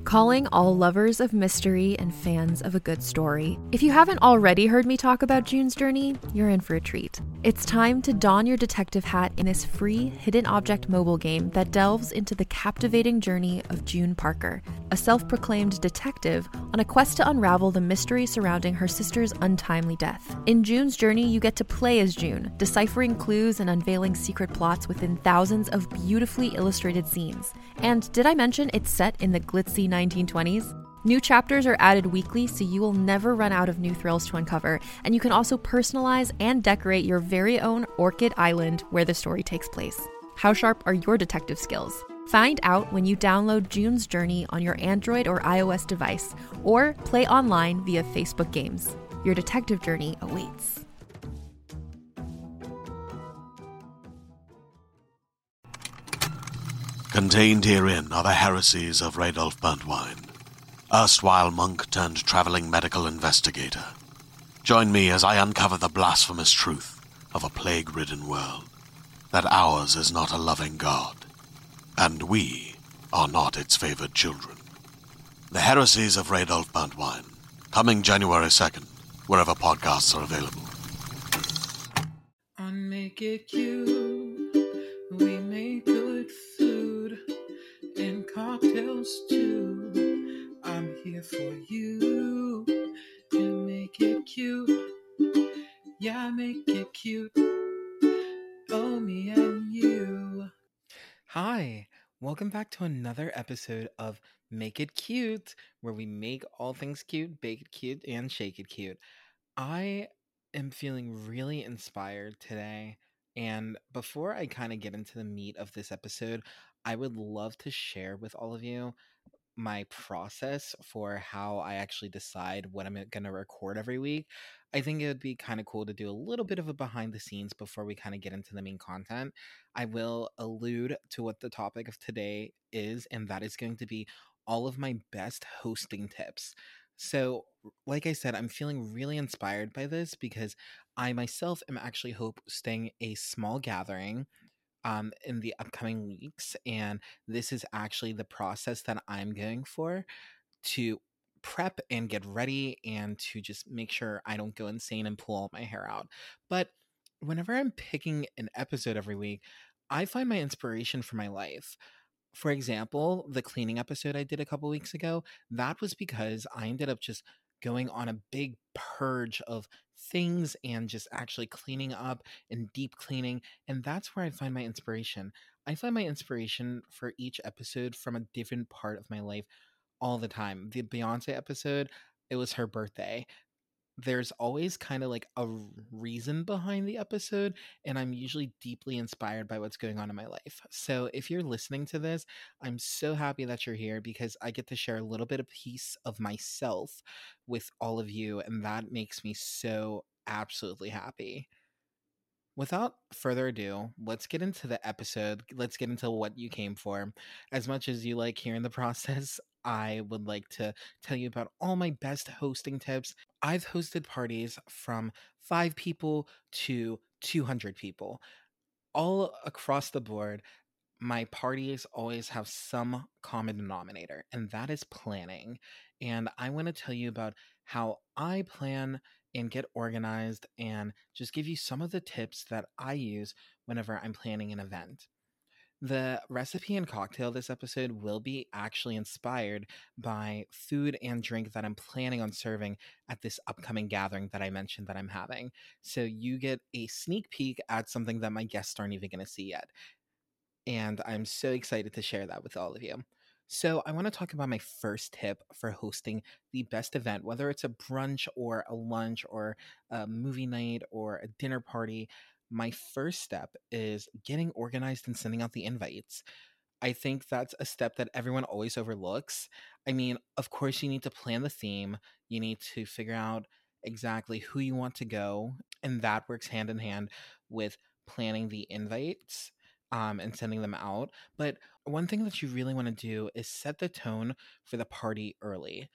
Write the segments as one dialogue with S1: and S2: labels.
S1: Calling all lovers of mystery and fans of a good story. If you haven't already heard me talk about June's Journey, you're in for a treat. It's time to don your detective hat in this free hidden object mobile game that delves into the captivating journey of June Parker, a self-proclaimed detective on a quest to unravel the mystery surrounding her sister's untimely death. In June's Journey, you get to play as June, deciphering clues and unveiling secret plots within thousands of beautifully illustrated scenes. And did I mention it's set in the glitzy 1920s? New chapters are added weekly, so you will never run out of new thrills to uncover, and you can also personalize and decorate your very own Orchid Island where the story takes place. How sharp are your detective skills? Find out when you download June's Journey on your Android or iOS device, or play online via Facebook Games. Your detective journey awaits.
S2: Contained herein are the heresies of Radolf Burntwine, erstwhile monk turned traveling medical investigator. Join me as I uncover the blasphemous truth of a plague-ridden world, that ours is not a loving God, and we are not its favored children. The heresies of Radolf Burntwine, coming January 2nd, wherever podcasts are available.
S3: On Make It Cute, we make good food and cocktails too. I'm here for you to make it cute. Yeah, make it cute. Oh, me and you. Hi, welcome back to another episode of Make It Cute, where we make all things cute, bake it cute, and shake it cute. I am feeling really inspired today. And before I kind of get into the meat of this episode, I would love to share with all of you my process for how I actually decide what I'm going to record every week. I think it would be kind of cool to do a little bit of a behind the scenes before we kind of get into the main content. I will allude to what the topic of today is, and that is going to be all of my best hosting tips. So, like I said, I'm feeling really inspired by this because I myself am actually hosting a small gathering in the upcoming weeks. And this is actually the process that I'm going for to prep and get ready and to just make sure I don't go insane and pull all my hair out. But whenever I'm picking an episode every week, I find my inspiration for my life. For example, the cleaning episode I did a couple weeks ago, that was because I ended up just going on a big purge of things and just actually cleaning up and deep cleaning. And that's where I find my inspiration. I find my inspiration for each episode from a different part of my life all the time. The Beyonce episode, it was her birthday. There's always kind of like a reason behind the episode, and I'm usually deeply inspired by what's going on in my life. So if you're listening to this, I'm so happy that you're here because I get to share a little bit of piece of myself with all of you, and that makes me so absolutely happy. Without further ado, let's get into the episode. Let's get into what you came for. As much as you like hearing the process, I would like to tell you about all my best hosting tips. I've hosted parties from 5 people to 200 people, all across the board. My parties always have some common denominator, and that is planning. And I want to tell you about how I plan and get organized and just give you some of the tips that I use whenever I'm planning an event. The recipe and cocktail this episode will be actually inspired by food and drink that I'm planning on serving at this upcoming gathering that I mentioned that I'm having. So you get a sneak peek at something that my guests aren't even going to see yet, and I'm so excited to share that with all of you. So, I want to talk about my first tip for hosting the best event, whether it's a brunch or a lunch or a movie night or a dinner party. My first step is getting organized and sending out the invites. I think that's a step that everyone always overlooks. I mean, of course, you need to plan the theme, you need to figure out exactly who you want to go, and that works hand in hand with planning the invites and sending them out. But one thing that you really want to do is set the tone for the party early.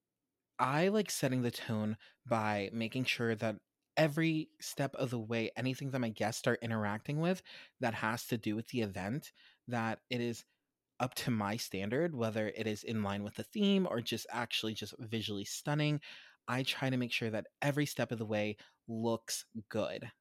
S3: I like setting the tone by making sure that every step of the way, anything that my guests are interacting with that has to do with the event, that it is
S4: up to my standard, whether it is in line with the theme or just actually just visually stunning. I try to make sure that every step of the way looks good.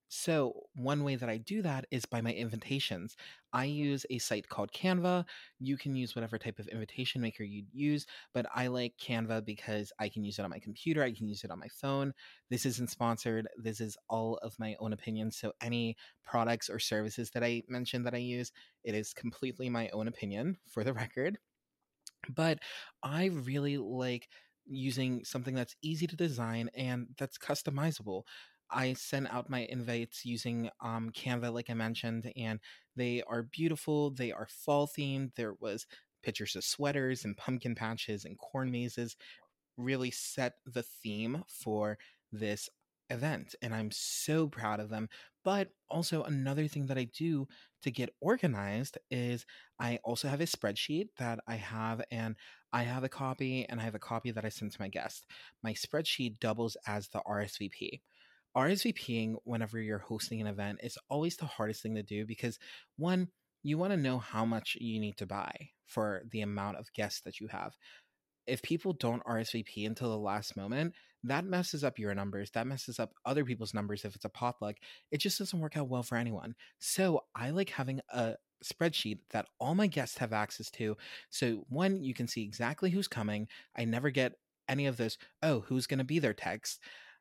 S4: So, one way that I do that is by my invitations. I use a site called Canva. You can use whatever type of invitation maker you'd use, but I like Canva because I can use it on my computer, I can use it on my phone. This isn't sponsored. This is all of my own opinion. So, any products or services that I mentioned that I use, it is completely my own opinion for the record. But I really like using something that's easy to design and that's customizable. I sent out my invites using Canva, like I mentioned, and they are beautiful. They are fall themed. There was pictures of sweaters and pumpkin patches and corn mazes, really set the theme for this event. And I'm so proud of them. But also, another thing that I do to get organized is I also have a spreadsheet that I have, and I have a copy and I have a copy that I send to my guest. My spreadsheet doubles as the RSVP. RSVPing whenever you're hosting an event is always the hardest thing to do because, one, you want to know how much you need to buy for the amount of guests that you have. If people don't RSVP until the last moment, that messes up your numbers. That messes up other people's numbers if it's a potluck. It just doesn't work out well for anyone. So I like having a spreadsheet that all my guests have access to. So one, you can see exactly who's coming. I never get any of this, oh, who's going to be there text.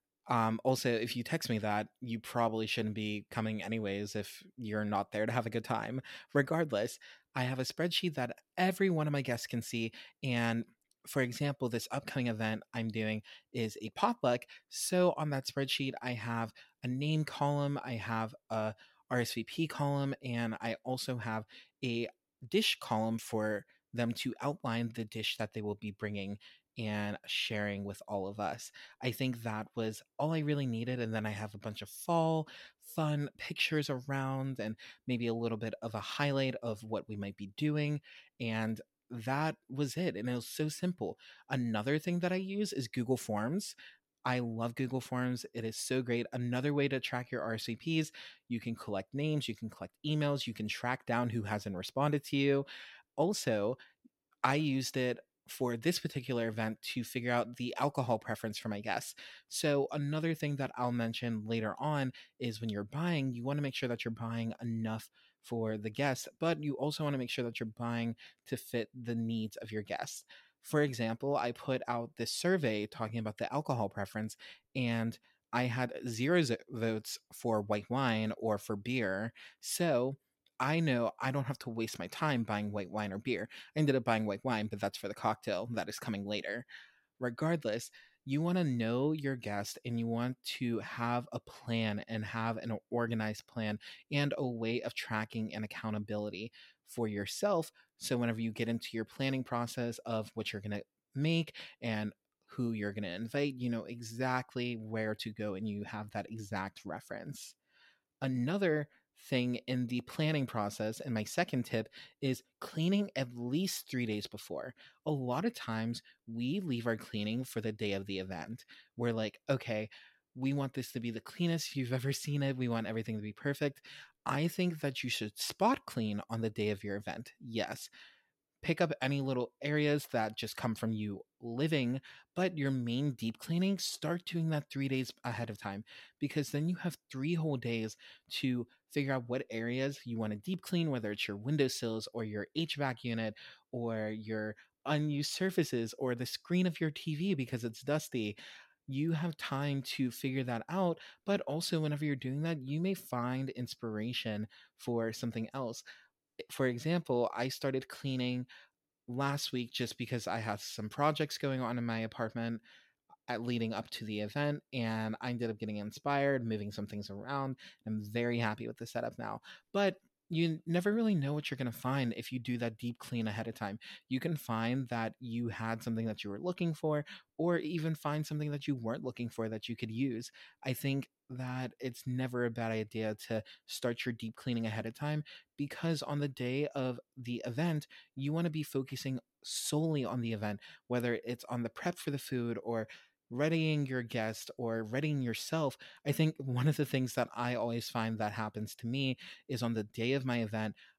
S4: Also, if you text me that, you probably shouldn't be coming anyways if you're not there to have a good time. Regardless, I have a spreadsheet that every one of my guests can see. And for example, this upcoming event I'm doing is a potluck. So on that spreadsheet, I have a name column, I have a RSVP column, and I also have a dish column for them to outline the dish that they will be bringing and sharing with all of us. I think that was all I really needed. And then I have a bunch of fall fun pictures around and maybe a little bit of a highlight of what we might be doing. And that was it. And it was so simple. Another thing that I use is Google Forms. I love Google Forms. It is so great. Another way to track your RSVPs, you can collect names, you can collect emails, you can track down who hasn't responded to you. Also, I used it for this particular event to figure out the alcohol preference for my guests. So, another thing that I'll mention later on is when you're buying, you want to make sure that you're buying enough for the guests, but you also want to make sure that you're buying to fit the needs of your guests. For example, I put out this survey talking about the alcohol preference, and I had zero votes for white wine or for beer. So, I know I don't have to waste my time buying white wine or beer. I ended up buying white wine, but that's for the cocktail that is coming later. Regardless, you want to know your guest and you want to have a plan and have an organized plan and a way of tracking and accountability for yourself. So, whenever you get into your planning process of what you're going to make and who you're going to invite, you know exactly where to go and you have that exact reference. Another thing in the planning process, and my second tip, is cleaning at least 3 days before. A lot of times we leave our cleaning for the day of the event. We're like, okay, we want this to be the cleanest you've ever seen it. We want everything to be perfect. I think that you should spot clean on the day of your event. Yes, pick up any little areas that just come from you living, but your main deep cleaning, start doing that 3 days ahead of time because then you have 3 whole days to figure out what areas you want to deep clean, whether it's your windowsills or your HVAC unit or your unused surfaces or the screen of your TV because it's dusty. You have time to figure that out, but also whenever you're doing that, you may find inspiration for something else. For example, I started cleaning last week just because I had some projects going on in my apartment leading up to the event, and I ended up getting inspired, moving some things around. I'm very happy with the setup now. But you never really know what you're going to find if you do that deep clean ahead of time. You can find that you had something that you were looking for, or even find something that you weren't looking for that you could use. I think that it's never a bad idea to start your deep cleaning ahead of time because on the day of the event, you want to be focusing solely on the event, whether it's on the prep for the food or readying your guest or readying yourself. I think one of the things that I always find that happens to me is on the day of my event,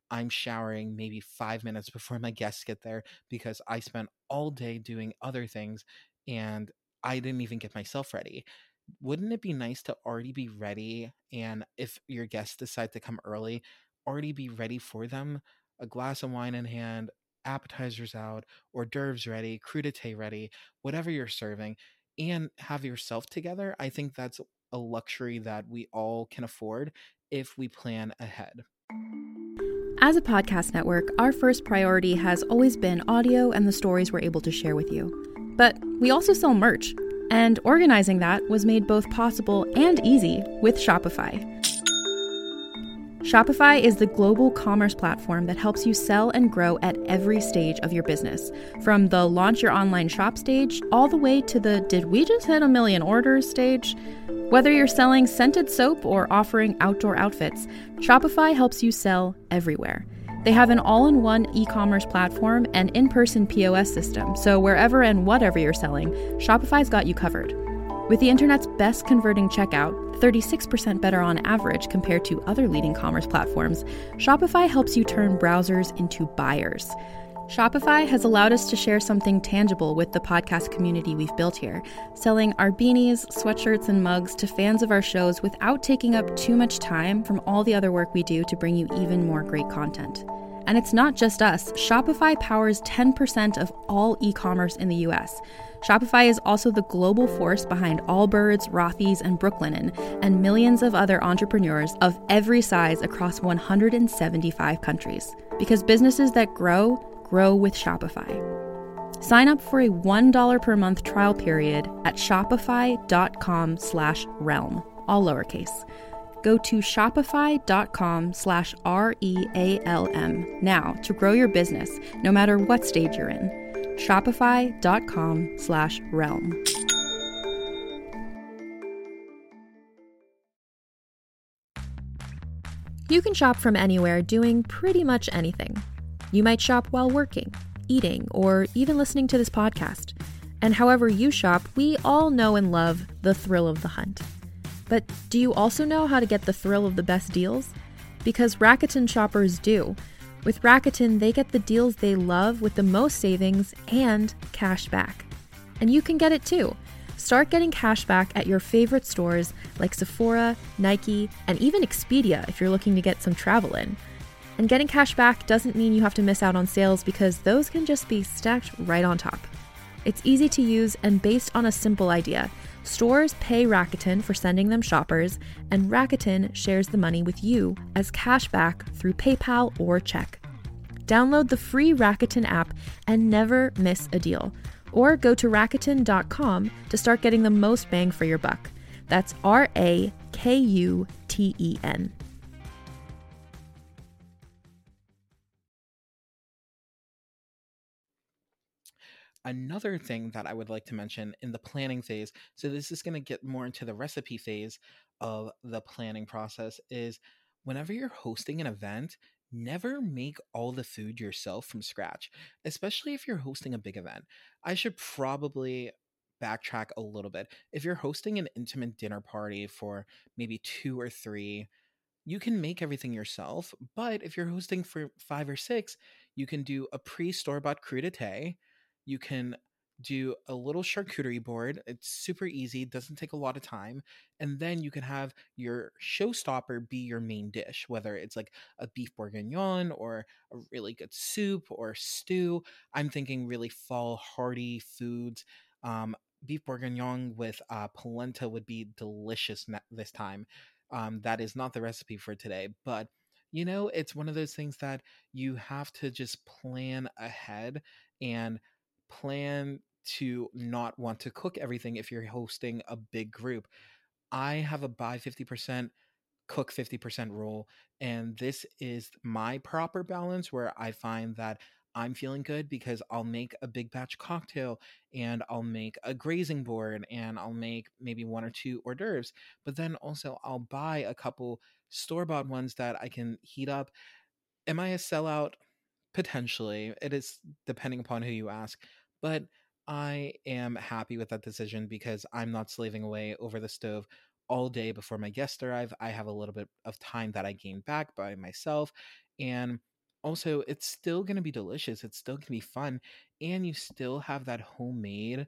S4: I'm showering maybe 5 minutes before my guests get there because I spent all day doing other things and I didn't even get myself ready. Wouldn't it be nice to already be ready? And if your guests decide to come early, already be ready for them, a glass of wine in hand, appetizers out, hors d'oeuvres ready, crudité ready, whatever you're serving, and have yourself together. I think that's a luxury that we all can afford if we plan ahead.
S1: As a podcast network, our first priority has always been audio and the stories we're able to share with you. But we also sell merch, and organizing that was made both possible and easy with Shopify. Shopify is the global commerce platform that helps you sell and grow at every stage of your business, from the launch your online shop stage all the way to the did we just hit a million orders stage. Whether you're selling scented soap or offering outdoor outfits, Shopify helps you sell everywhere. They have an all-in-one e-commerce platform and in-person POS system, so wherever and whatever you're selling, Shopify's got you covered. With the internet's best converting checkout, 36% better on average compared to other leading commerce platforms, Shopify helps you turn browsers into buyers. Shopify has allowed us to share something tangible with the podcast community we've built here, selling our beanies, sweatshirts, and mugs to fans of our shows without taking up too much time from all the other work we do to bring you even more great content. And it's not just us. Shopify powers 10% of all e-commerce in the US. Shopify is also the global force behind Allbirds, Rothy's, and Brooklinen, and millions of other entrepreneurs of every size across 175 countries. Because businesses that grow with Shopify. Sign up for a $1 per month trial period at shopify.com/realm, all lowercase. Go to shopify.com/REALM now to grow your business, no matter what stage you're in. Shopify.com/realm. You can shop from anywhere doing pretty much anything. You might shop while working, eating, or even listening to this podcast. And however you shop, we all know and love the thrill of the hunt. But do you also know how to get the thrill of the best deals? Because Rakuten shoppers do. With Rakuten, they get the deals they love with the most savings and cash back. And you can get it too. Start getting cash back at your favorite stores like Sephora, Nike, and even Expedia if you're looking to get some travel in. And getting cash back doesn't mean you have to miss out on sales because those can just be stacked right on top. It's easy to use and based on a simple idea. Stores pay Rakuten for sending them shoppers, and Rakuten shares the money with you as cash back through PayPal or check. Download the free Rakuten app and never miss a deal. Or go to Rakuten.com to start getting the most bang for your buck. That's RAKUTEN.
S4: Another thing that I would like to mention in the planning phase, so this is going to get more into the recipe phase of the planning process, is whenever you're hosting an event, never make all the food yourself from scratch, especially if you're hosting a big event. I should probably backtrack a little bit. If you're hosting an intimate dinner party for maybe two or three, you can make everything yourself. But if you're hosting for five or six, you can do a pre-store-bought crudité. You can do a little charcuterie board. It's super easy, doesn't take a lot of time. And then you can have your showstopper be your main dish, whether it's like a beef bourguignon or a really good soup or stew. I'm thinking really fall hearty foods. Um, Beef bourguignon with polenta would be delicious this time. That is not the recipe for today, but it's one of those things that you have to just plan ahead and plan to not want to cook everything if you're hosting a big group. I have a buy 50%, cook 50% rule, and this is my proper balance where I find that I'm feeling good because I'll make a big batch cocktail and I'll make a grazing board and I'll make maybe one or two hors d'oeuvres, but then also I'll buy a couple store-bought ones that I can heat up. Am I a sellout? Potentially. It is depending upon who you ask, but I am happy with that decision because I'm not slaving away over the stove all day before my guests arrive. I have a little bit of time that I gain back by myself, and Also, it's still going to be delicious. It's still going to be fun. And you still have that homemade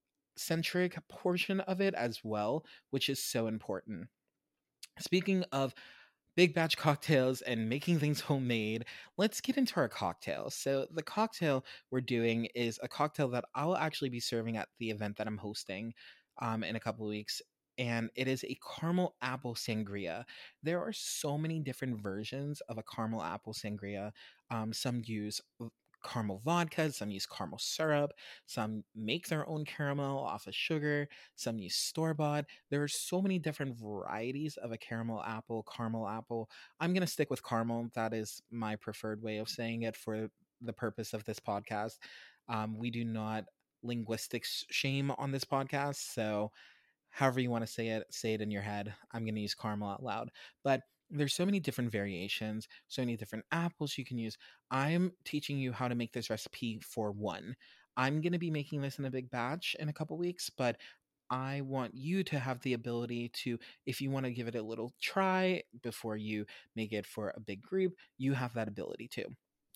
S4: centric portion of it as well, which is so important. Speaking of big batch cocktails and making things homemade, let's get into our cocktails. So, the cocktail we're doing is a cocktail that I'll actually be serving at the event that I'm hosting in a couple of weeks. And it is a caramel apple sangria. There are so many different versions of a caramel apple sangria. Some use caramel vodka, some use caramel syrup, some make their own caramel off of sugar, some use store bought. There are so many different varieties of a caramel apple. I'm going to stick with caramel. That is my preferred way of saying it for the purpose of this podcast. We do not linguistics shame on this podcast. So, however you want to say it in your head. I'm going to use caramel out loud. But there's so many different variations, so many different apples you can use. I'm teaching you how to make this recipe for one. I'm going to be making this in a big batch in a couple weeks, but I want you to have the ability to, if you want to give it a little try before you make it for a big group, you have that ability too.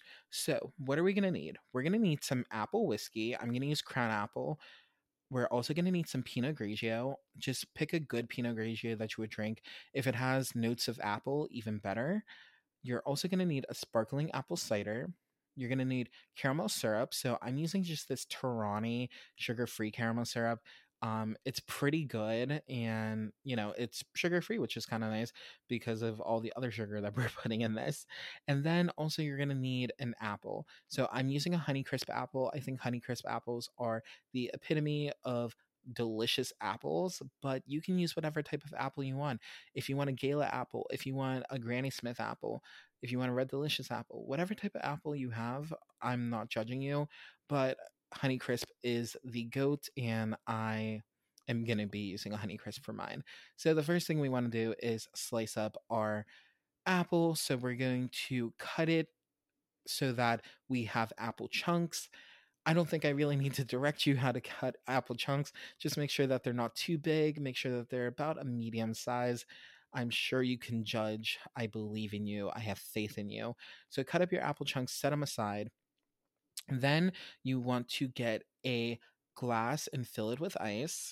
S4: So, what are we going to need? We're going to need some apple whiskey. I'm going to use Crown Apple. We're also going to need some Pinot Grigio. Just pick a good Pinot Grigio that you would drink. If it has notes of apple, even better. You're also going to need a sparkling apple cider. You're going to need caramel syrup. So I'm using just this Torani sugar-free caramel syrup. It's pretty good, and it's sugar-free, which is kind of nice because of all the other sugar that we're putting in this. And then also you're going to need an apple. So I'm using a Honeycrisp apple. I think Honeycrisp apples are the epitome of delicious apples, but you can use whatever type of apple you want. If you want a Gala apple, if you want a Granny Smith apple, if you want a Red Delicious apple, whatever type of apple you have, I'm not judging you, but Honeycrisp is the goat, and I am going to be using a Honeycrisp for mine. So the first thing we want to do is slice up our apple. So we're going to cut it so that we have apple chunks. I don't think I really need to direct you how to cut apple chunks. Just make sure that they're not too big. Make sure that they're about a medium size. I'm sure you can judge. I believe in you. I have faith in you. So cut up your apple chunks, set them aside. Then you want to get a glass and fill it with ice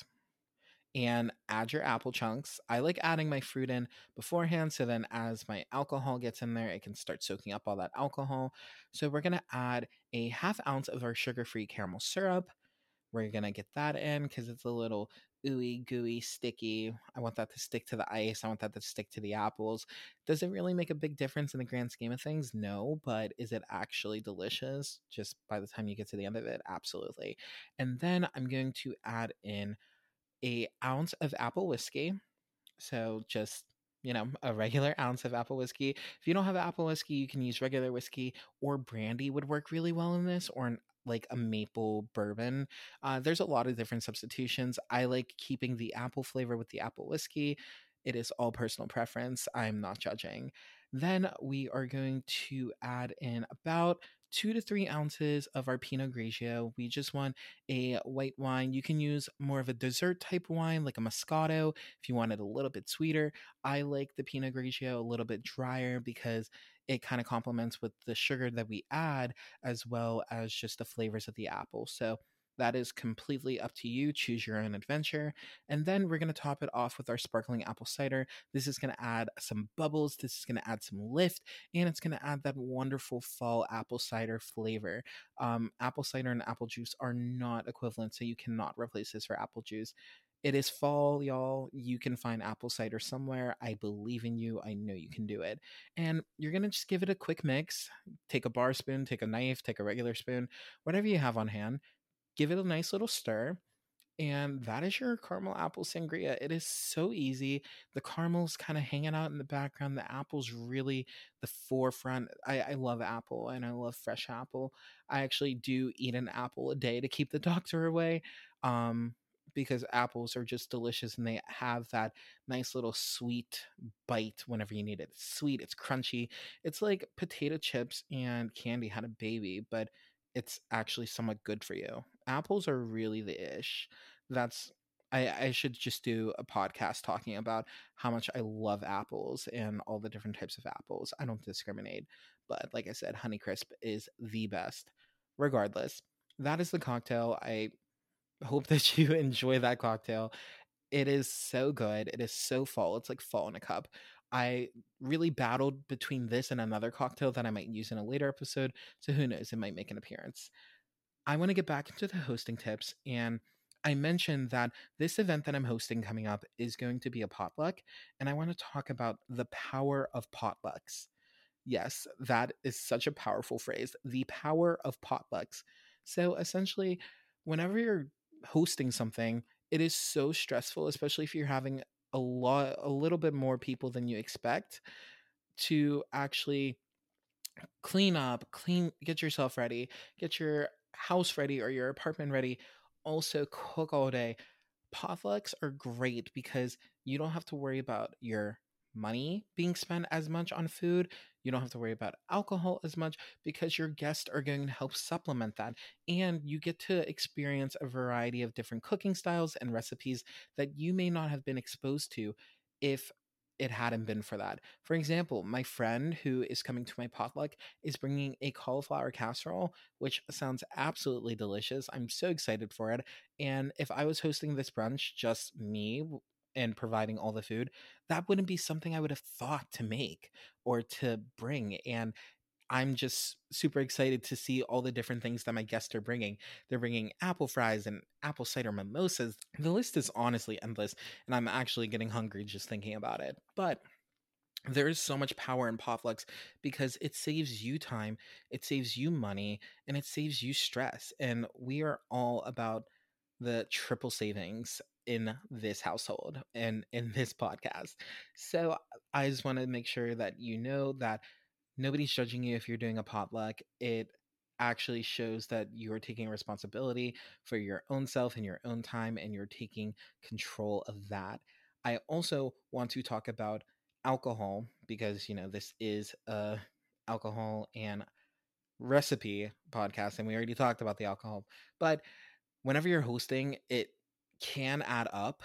S4: and add your apple chunks. I like adding my fruit in beforehand, so then as my alcohol gets in there, it can start soaking up all that alcohol. So we're going to add a half ounce of our sugar-free caramel syrup. We're going to get that in because it's a little ooey, gooey, sticky. I want that to stick to the ice. I want that to stick to the apples. Does it really make a big difference in the grand scheme of things? No, but is it actually delicious just by the time you get to the end of it? Absolutely. And then I'm going to add in a ounce of apple whiskey. So just, a regular ounce of apple whiskey. If you don't have apple whiskey, you can use regular whiskey, or brandy would work really well in this, or like a maple bourbon. There's a lot of different substitutions. I like keeping the apple flavor with the apple whiskey. It is all personal preference. I'm not judging. Then we are going to add in about 2 to 3 ounces of our Pinot Grigio. We just want a white wine. You can use more of a dessert type wine, like a Moscato, if you want it a little bit sweeter. I like the Pinot Grigio a little bit drier because it kind of complements with the sugar that we add, as well as just the flavors of the apple. So that is completely up to you. Choose your own adventure. And then we're going to top it off with our sparkling apple cider. This is going to add some bubbles. This is going to add some lift, and it's going to add that wonderful fall apple cider flavor. Apple cider and apple juice are not equivalent, so you cannot replace this for apple juice. It is fall, y'all. You can find apple cider somewhere. I believe in you. I know you can do it. And you're going to just give it a quick mix. Take a bar spoon, take a knife, take a regular spoon, whatever you have on hand. Give it a nice little stir. And that is your caramel apple sangria. It is so easy. The caramel's kind of hanging out in the background. The apple's really the forefront. I love apple, and I love fresh apple. I actually do eat an apple a day to keep the doctor away. Because apples are just delicious, and they have that nice little sweet bite whenever you need it. It's sweet, it's crunchy. It's like potato chips and candy had a baby, but it's actually somewhat good for you. Apples are really the ish. That's I should just do a podcast talking about how much I love apples and all the different types of apples. I don't discriminate, but like I said, Honeycrisp is the best. Regardless, that is the cocktail. I hope that you enjoy that cocktail. It is so good. It is so fall. It's like fall in a cup. I really battled between this and another cocktail that I might use in a later episode. So who knows? It might make an appearance. I want to get back into the hosting tips. And I mentioned that this event that I'm hosting coming up is going to be a potluck. And I want to talk about the power of potlucks. Yes, that is such a powerful phrase. The power of potlucks. So essentially, whenever you're hosting something, it is so stressful, especially if you're having a little bit more people than you expect to actually clean up, get yourself ready, get your house ready or your apartment ready, also cook all day. Potlucks are great because you don't have to worry about your money being spent as much on food. You don't have to worry about alcohol as much because your guests are going to help supplement that. And you get to experience a variety of different cooking styles and recipes that you may not have been exposed to if it hadn't been for that. For example, my friend who is coming to my potluck is bringing a cauliflower casserole, which sounds absolutely delicious. I'm so excited for it. And if I was hosting this brunch, just me and providing all the food, that wouldn't be something I would have thought to make or to bring. And I'm just super excited to see all the different things that my guests are bringing. They're bringing apple fries and apple cider mimosas. The list is honestly endless, and I'm actually getting hungry just thinking about it. But there is so much power in potlucks because it saves you time, it saves you money, and it saves you stress. And we are all about the triple savings in this household and in this podcast. So I just want to make sure that you know that nobody's judging you if you're doing a potluck. It actually shows that you're taking responsibility for your own self and your own time, and you're taking control of that. I also want to talk about alcohol because, this is a alcohol and recipe podcast, and we already talked about the alcohol. But whenever you're hosting, it can add up.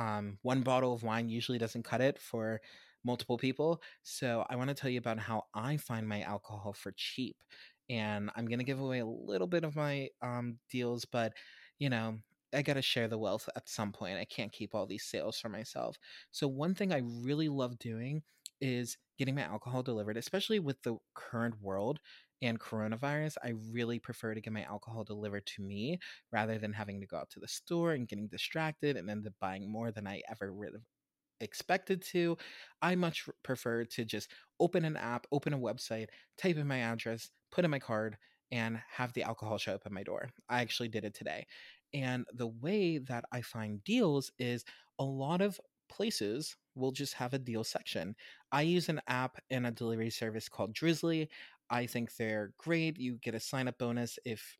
S4: One bottle of wine usually doesn't cut it for multiple people. So I want to tell you about how I find my alcohol for cheap. And I'm going to give away a little bit of my deals, but you know, I got to share the wealth at some point. I can't keep all these sales for myself. So one thing I really love doing is getting my alcohol delivered, especially with the current world and coronavirus. I really prefer to get my alcohol delivered to me rather than having to go out to the store and getting distracted and end up buying more than I ever would have expected to. I much prefer to just open an app, open a website, type in my address, put in my card, and have the alcohol show up at my door. I actually did it today. And the way that I find deals is a lot of places will just have a deal section. I use an app and a delivery service called Drizzly. I think they're great. You get a sign up bonus if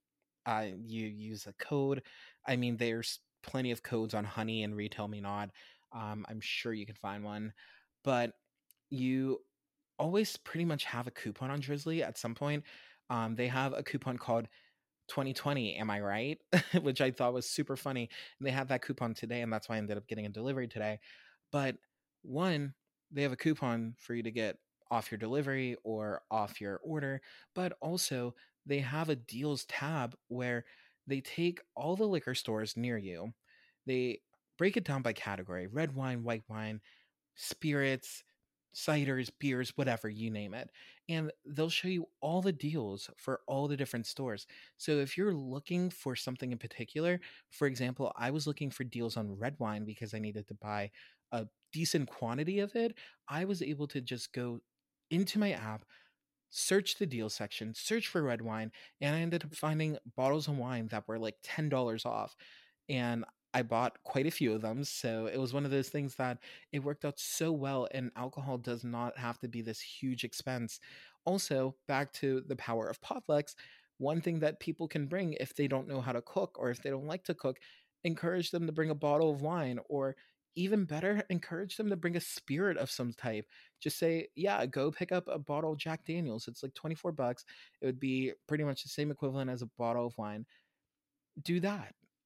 S4: you use a code. I mean, there's plenty of codes on Honey and Retail Me Not. I'm sure you can find one, but you always pretty much have a coupon on Drizzly at some point. They have a coupon called 2020, am I right? Which I thought was super funny. And they had that coupon today, and that's why I ended up getting a delivery today. But one, they have a coupon for you to get off your delivery or off your order, but also they have a deals tab where they take all the liquor stores near you. They break it down by category: red wine, white wine, spirits, ciders, beers, whatever, you name it. And they'll show you all the deals for all the different stores. So if you're looking for something in particular, for example, I was looking for deals on red wine because I needed to buy a decent quantity of it. I was able to just go into my app, search the deal section, search for red wine, and I ended up finding bottles of wine that were like $10 off. And I bought quite a few of them. So it was one of those things that it worked out so well, and alcohol does not have to be this huge expense. Also, back to the power of potlucks, one thing that people can bring if they don't know how to cook or if they don't like to cook, encourage them to bring a bottle of wine, or even better, encourage them to bring a spirit of some type. Just say, yeah, go pick up a bottle of Jack Daniels. It's like 24 bucks. It would be pretty much the same equivalent as a bottle of wine. Do that.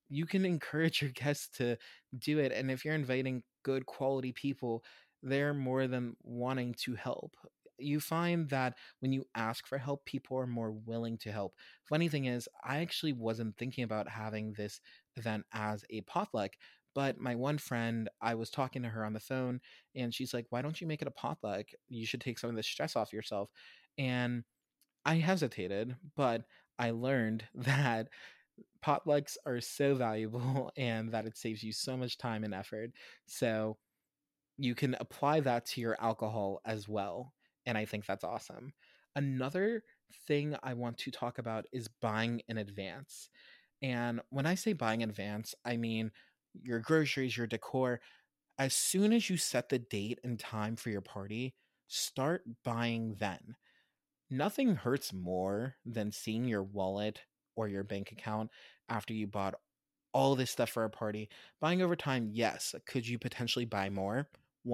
S4: you can encourage your guests to do it. And if you're inviting good quality people, they're more than wanting to help. You find that when you ask for help, people are more willing to help. Funny thing is, I actually wasn't thinking about having this event as a potluck, but my one friend, I was talking to her on the phone, and she's like, "Why don't you make it a potluck? You should take some of the stress off yourself." And I hesitated, but I learned that potlucks are so valuable and that it saves you so much time and effort. So you can apply that to your alcohol as well. And I think that's awesome. Another thing I want to talk about is buying in advance. And when I say buying in advance, I mean your groceries, your decor. As soon as you set the date and time for your party, start buying then. Nothing hurts more than seeing your wallet or your bank account after you bought all this stuff for a party. Buying over time, yes. Could you potentially buy more?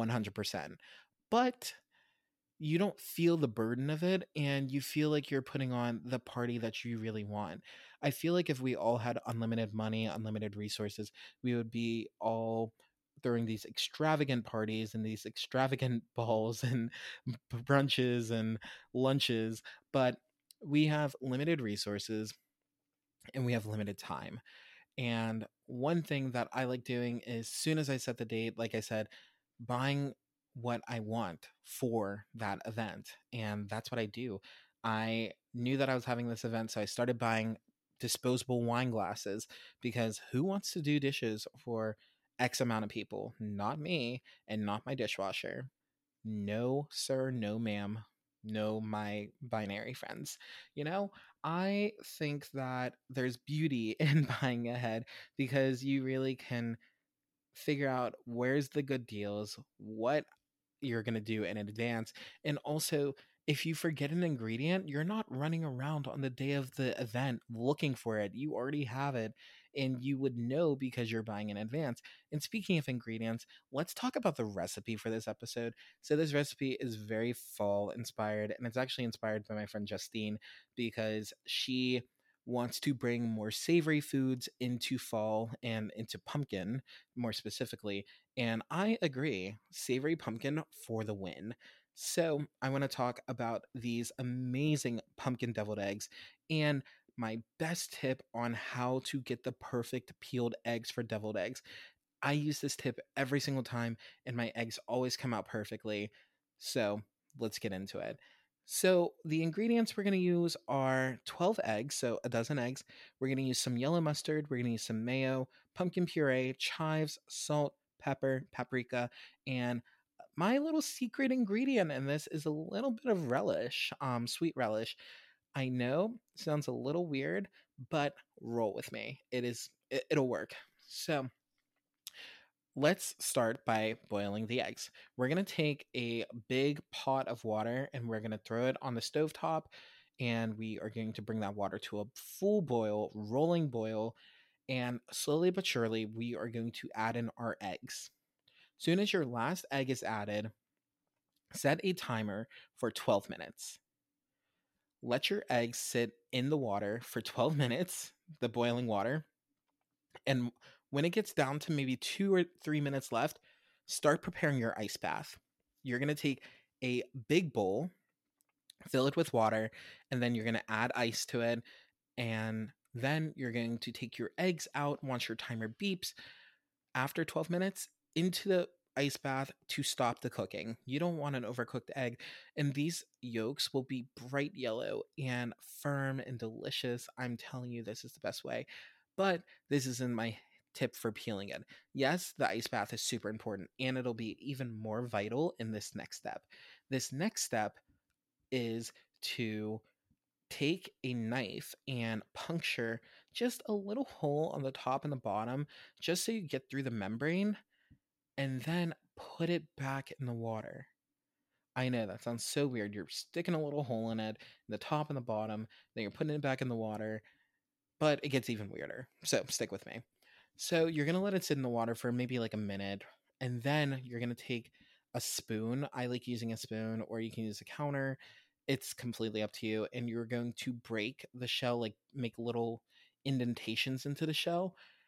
S4: 100%. But you don't feel the burden of it, and you feel like you're putting on the party that you really want. I feel like if we all had unlimited money, unlimited resources, we would be all throwing these extravagant parties and these extravagant balls and brunches and lunches, but we have limited resources and we have limited time. And one thing that I like doing is soon as I set the date, like I said, buying what I want for that event. And that's what I do. I knew that I was having this event, so I started buying disposable wine glasses because who wants to do dishes for X amount of people? Not me and not my dishwasher. No, sir, no, ma'am. No, my binary friends. You know, I think that there's beauty in buying ahead because you really can figure out where's the good deals, what you're going to do in advance. And also, if you forget an ingredient, you're not running around on the day of the event looking for it. You already have it and you would know because you're buying in advance. And speaking of ingredients, let's talk about the recipe for this episode. So, this recipe is very fall inspired, and it's actually inspired by my friend Justine because she wants to bring more savory foods into fall and into pumpkin more specifically. And I agree, savory pumpkin for the win. So, I want to talk about these amazing pumpkin deviled eggs and my best tip on how to get the perfect peeled eggs for deviled eggs. I use this tip every single time, and my eggs always come out perfectly. So, let's get into it. So, the ingredients we're going to use are 12 eggs, so a dozen eggs. We're going to use some yellow mustard, we're going to use some mayo, pumpkin puree, chives, salt, pepper, paprika, and my little secret ingredient in this is a little bit of relish, sweet relish. I know sounds a little weird, but roll with me. It'll work. So, let's start by boiling the eggs. We're going to take a big pot of water and we're going to throw it on the stovetop, and we are going to bring that water to a full boil, rolling boil, and slowly but surely we are going to add in our eggs. Soon as your last egg is added, set a timer for 12 minutes. Let your eggs sit in the water for 12 minutes, the boiling water, and when it gets down to maybe 2 or 3 minutes left, start preparing your ice bath. You're going to take a big bowl, fill it with water, and then you're going to add ice to it. And then you're going to take your eggs out once your timer beeps after 12 minutes into the ice bath to stop the cooking. You don't want an overcooked egg, and these yolks will be bright yellow and firm and delicious. I'm telling you, this is the best way. But this isn't my tip for peeling it. Yes, the ice bath is super important, and it'll be even more vital in this next step. This next step is to take a knife and puncture just a little hole on the top and the bottom, just so you get through the membrane, and then put it back in the water. I know that sounds so weird. You're sticking a little hole in it, in the top and the bottom, then you're putting it back in the water, but it gets even weirder. So stick with me. So you're going to let it sit in the water for maybe like a minute, and then you're going to take a spoon. I like using a spoon, or you can use a counter. It's completely up to you. And you're going to break the shell, like make little indentations into the shell.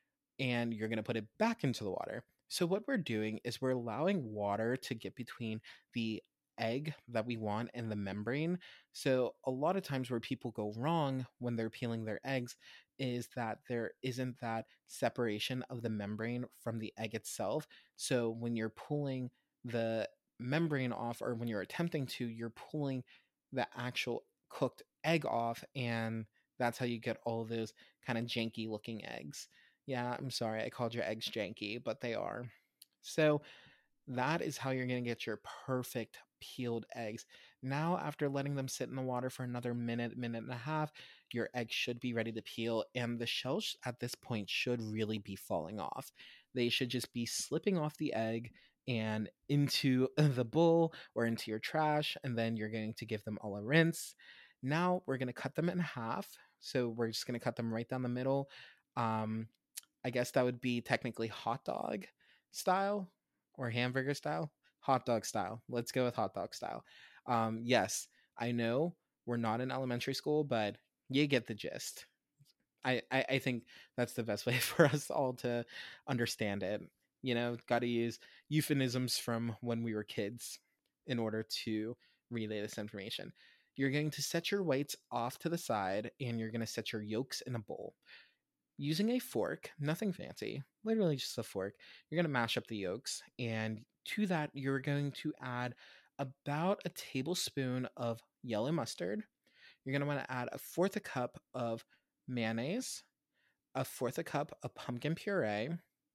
S4: and you're going to put it back into the water. So what we're doing is we're allowing water to get between the egg that we want and the membrane. So a lot of times where people go wrong when they're peeling their eggs is that there isn't that separation of the membrane from the egg itself. So when you're pulling the membrane off, or when you're attempting to, you're pulling the actual cooked egg off, and that's how you get all those kind of janky looking eggs. Yeah, I'm sorry I called your eggs janky, but they are. So that is how you're going to get your perfect peeled eggs. Now, after letting them sit in the water for another minute, minute and a half, your eggs should be ready to peel, and the shells at this point should really be falling off. They should just be slipping off the egg and into the bowl or into your trash, and then you're going to give them all a rinse. Now, we're going to cut them in half. So, we're just going to cut them right down the middle. Um, I guess that would be technically hot dog style or hamburger style. Hot dog style. Let's go with hot dog style. Yes, I know we're not in elementary school, but you get the gist. I think that's the best way for us all to understand it. Got to use euphemisms from when we were kids in order to relay this information. You're going to set your whites off to the side, and you're going to set your yolks in a bowl. Using a fork, nothing fancy, literally just a fork, you're going to mash up the yolks. And to that, you're going to add about a tablespoon of yellow mustard. You're going to want to add a fourth a cup of mayonnaise, a fourth a cup of pumpkin puree,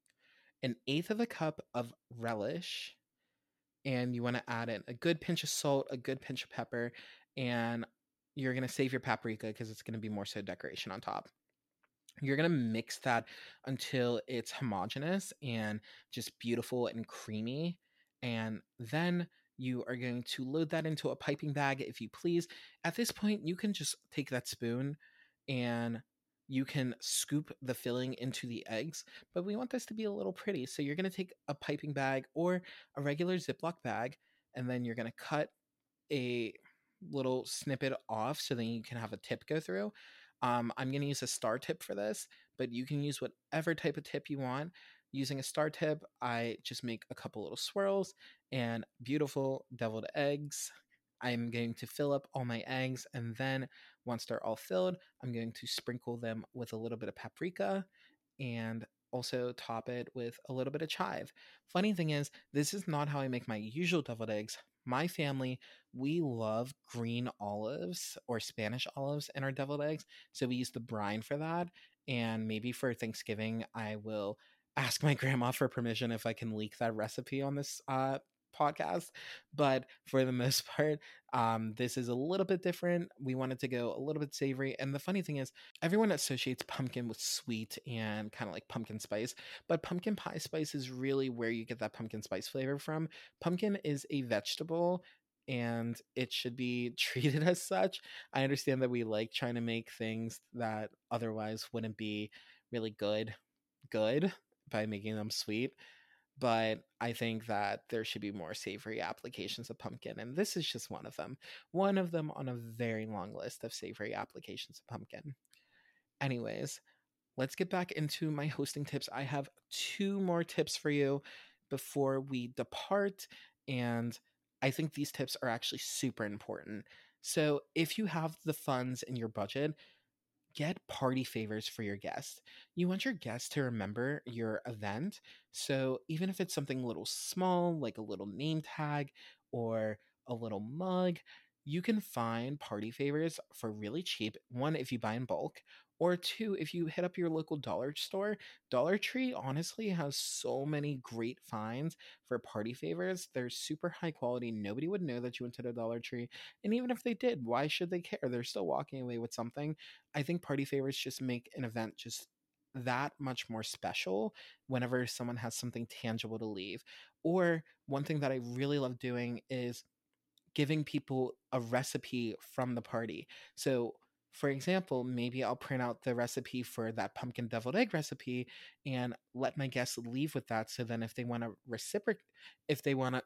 S4: an eighth of a cup of relish, and you want to add in a good pinch of salt, a good pinch of pepper, and you're going to save your paprika because it's going to be more so decoration on top. You're going to mix that until it's homogeneous and just beautiful and creamy. And then you are going to load that into a piping bag, if you please. At this point, you can just take that spoon and you can scoop the filling into the eggs, but we want this to be a little pretty. So you're going to take a piping bag or a regular Ziploc bag, and then you're going to cut a little snippet off so then you can have a tip go through. I'm going to use a star tip for this, but you can use whatever type of tip you want. Using a star tip, I just make a couple little swirls and beautiful deviled eggs. I'm going to fill up all my eggs, and then once they're all filled, I'm going to sprinkle them with a little bit of paprika and also top it with a little bit of chive. Funny thing is, this is not how I make my usual deviled eggs. My family, we love green olives or Spanish olives in our deviled eggs. So we use the brine for that. And maybe for Thanksgiving, I will ask my grandma for permission if I can leak that recipe on this podcast. But for the most part, this is a little bit different. We wanted to go a little bit savory. And the funny thing is, everyone associates pumpkin with sweet and kind of like pumpkin spice, but pumpkin pie spice is really where you get that pumpkin spice flavor from. Pumpkin is a vegetable and it should be treated as such. I understand that we like trying to make things that otherwise wouldn't be really good by making them sweet, but I think that there should be more savory applications of pumpkin, and this is just one of them. One of them on a very long list of savory applications of pumpkin. Anyways, let's get back into my hosting tips. I have 2 more tips for you before we depart, and I think these tips are actually super important. So, if you have the funds in your budget, get party favors for your guests. You want your guests to remember your event. So even if it's something a little small, like a little name tag or a little mug, you can find party favors for really cheap. 1, if you buy in bulk, or 2, if you hit up your local dollar store. Dollar Tree honestly has so many great finds for party favors. They're super high quality. Nobody would know that you went to the Dollar Tree. And even if they did, why should they care? They're still walking away with something. I think party favors just make an event just that much more special whenever someone has something tangible to leave. Or one thing that I really love doing is giving people a recipe from the party. So, for example, maybe I'll print out the recipe for that pumpkin deviled egg recipe and let my guests leave with that. So then if they want to reciprocate, if they want to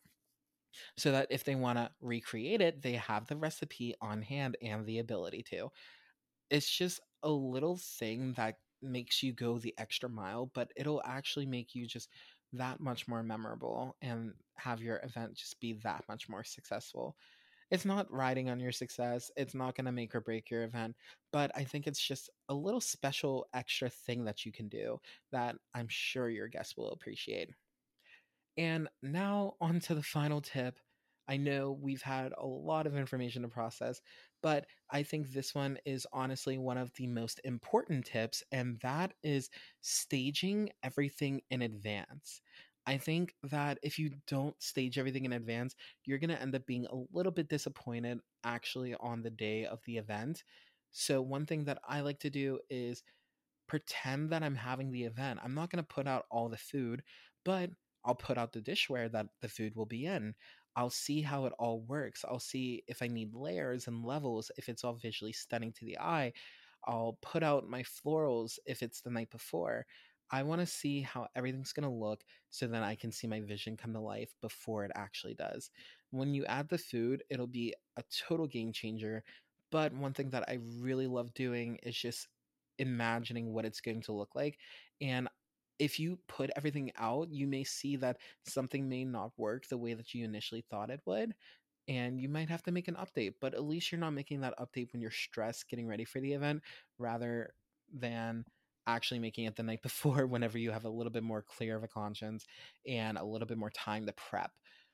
S4: so that if they want to recreate it, they have the recipe on hand and the ability to. It's just a little thing that makes you go the extra mile, but it'll actually make you just that much more memorable and have your event just be that much more successful. It's not riding on your success, it's not going to make or break your event, but I think it's just a little special extra thing that you can do that I'm sure your guests will appreciate. And now on to the final tip. I know we've had a lot of information to process, but I think this one is honestly one of the most important tips, and that is staging everything in advance. I think that if you don't stage everything in advance, you're going to end up being a little bit disappointed actually on the day of the event. So, one thing that I like to do is pretend that I'm having the event. I'm not going to put out all the food, but I'll put out the dishware that the food will be in. I'll see how it all works. I'll see if I need layers and levels, if it's all visually stunning to the eye. I'll put out my florals if it's the night before. I want to see how everything's going to look so that I can see my vision come to life before it actually does. When you add the food, it'll be a total game changer. But one thing that I really love doing is just imagining what it's going to look like. And if you put everything out, you may see that something may not work the way that you initially thought it would. And you might have to make an update, but at least you're not making that update when you're stressed getting ready for the event rather than actually making it the night before whenever you have a little bit more clear of a conscience and a little bit more time to prep.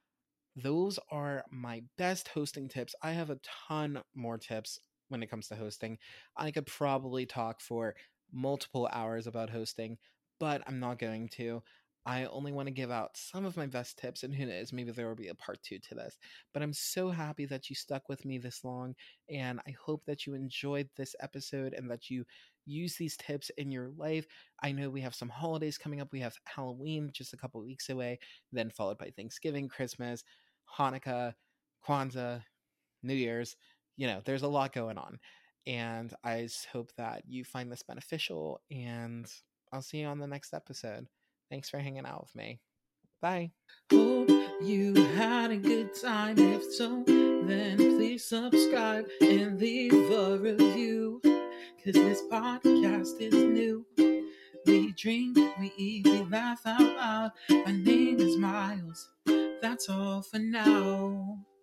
S4: Those are my best hosting tips. I have a ton more tips when it comes to hosting. I could probably talk for multiple hours about hosting, but I'm not going to. I only want to give out some of my best tips, and who knows, maybe there will be a part two to this. But I'm so happy that you stuck with me this long, and I hope that you enjoyed this episode and that you use these tips in your life. I know we have some holidays coming up. We have Halloween just a couple weeks away, then followed by Thanksgiving, Christmas, Hanukkah, Kwanzaa, New Year's. There's a lot going on. And I just hope that you find this beneficial, and I'll see you on the next episode. Thanks for hanging out with me. Bye.
S3: Hope you had a good time. If so, then please subscribe and leave a review. Cause this podcast is new. We drink, we eat, we laugh out loud. My name is Miles. That's all for now.